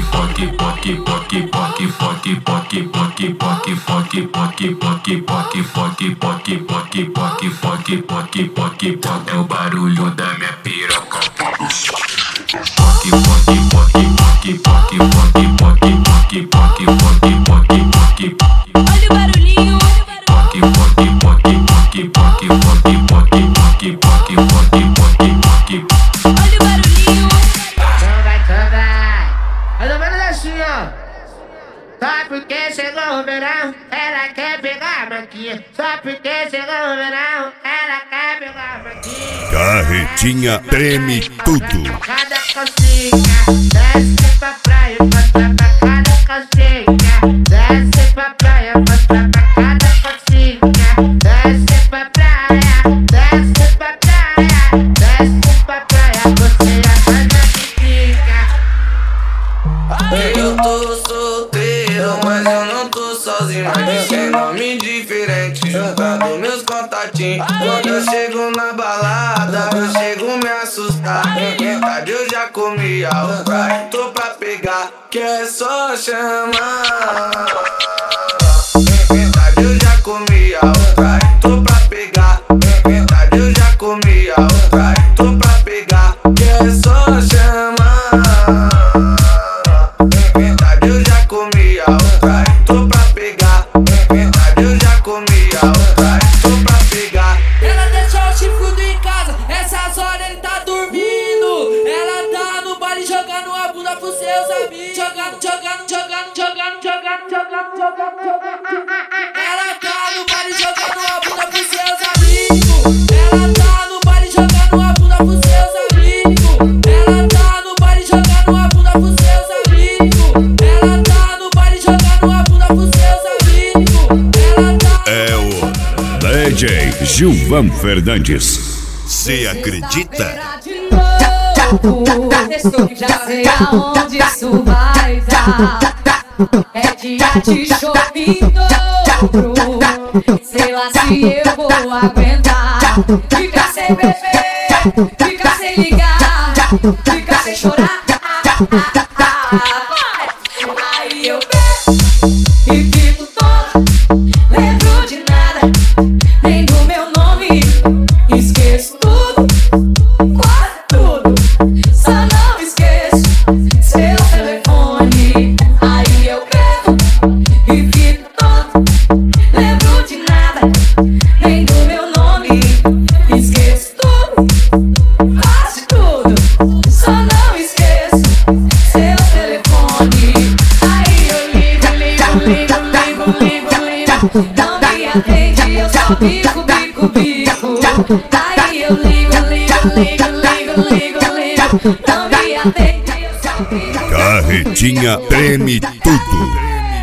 É o barulho da minha piroca. Olha o barulhinho. Olha o barulhinho. Também. Mais ou menos assim, ó. Só porque chegou o verão, ela quer pegar a manquinha. Só porque chegou o verão, ela quer pegar a manquinha. Carretinha treme tudo. Cada cocinha, desce pra praia, mostra pra cada cocinha. Desce pra praia, mostra pra cada cocinha. Desce pra praia, desce pra praia. Desce pra praia, cocinha, faz a piquinha. Eu tô solteiro, mas eu não tô sozinho. Mas tem nome diferente, juntando meus contatinhos. Quando eu chego na balada, eu chego me assustar. Verdade, eu já comi algo, tô pra pegar, que é só chamar. Verdade, eu já comi algo, tô pra pegar. Verdade, eu já comi algo, tô pra pegar, que é só chamar. Verdade, eu já comi algo, tô pra pegar. Verdade, eu já comi algo, tô pra pegar. Ela deixou o chifrudo em casa, essas horas ele tá dormindo. Ela tá no baile jogando a bunda pros seus amigos. Jogando. Ela tá no baile jogando a bunda pros seus amigos. Ela tá no baile jogando a bunda pros seus amigos. Ela tá no baile jogando a bunda pros seus amigos. Ela tá no baile jogando a bunda pros seus amigos. Ela tá. É o DJ Gilvan Fernandes. Cê acredita? Já sei aonde isso vai dar. É dia de shopping dobro. Sei lá se eu vou aguentar. Fica sem beber, fica sem ligar, fica sem chorar. Aí eu bebo e fico toda. Lembro de nada, nem do meu nome. Esqueço tudo, quase tudo. Só não esqueço seu telefone. Aí eu bebo e fico toda. Lembro de nada, nem do meu nome. Esqueço tudo, quase tudo. Só não esqueço seu telefone. Aí eu ligo. Não me atende, eu só bico. Aí eu ligo. Não me atende, eu só bico. Carretinha treme tudo.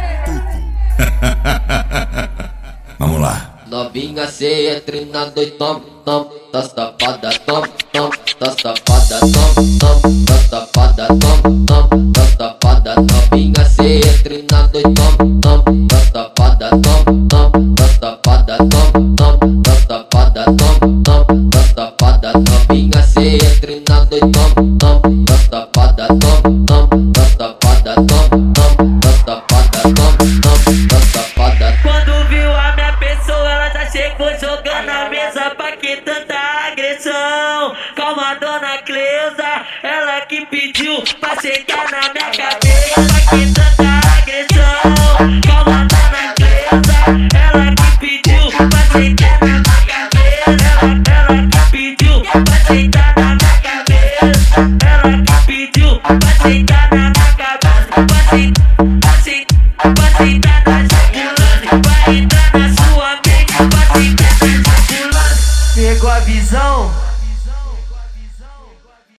Vamos lá. Novinha, cê é treinado e tom, tá safada, tom, tá safada, tom, tá safada, tom, tá safada. Novinha, cê é treinado e tom, tá safada, tom, tá safada, tom, tá safada, tom, tá safada. Novinha, cê é treinado e tom, tá safada, tom, tá safada, tom, tá safada, tom, tá safada. Quando viu a minha pessoa, ela já chegou jogando a mesa. Pra que tanta agressão? Calma, dona Cleusa, ela que pediu pra chegar na minha cabeça. Pra que tanta agressão? Calma, dona Cleusa, ela que pediu pra chegar na minha cabeça. Ela que pediu pra chegar na minha cabeça. Ela que pediu pra chegar na minha cabeça.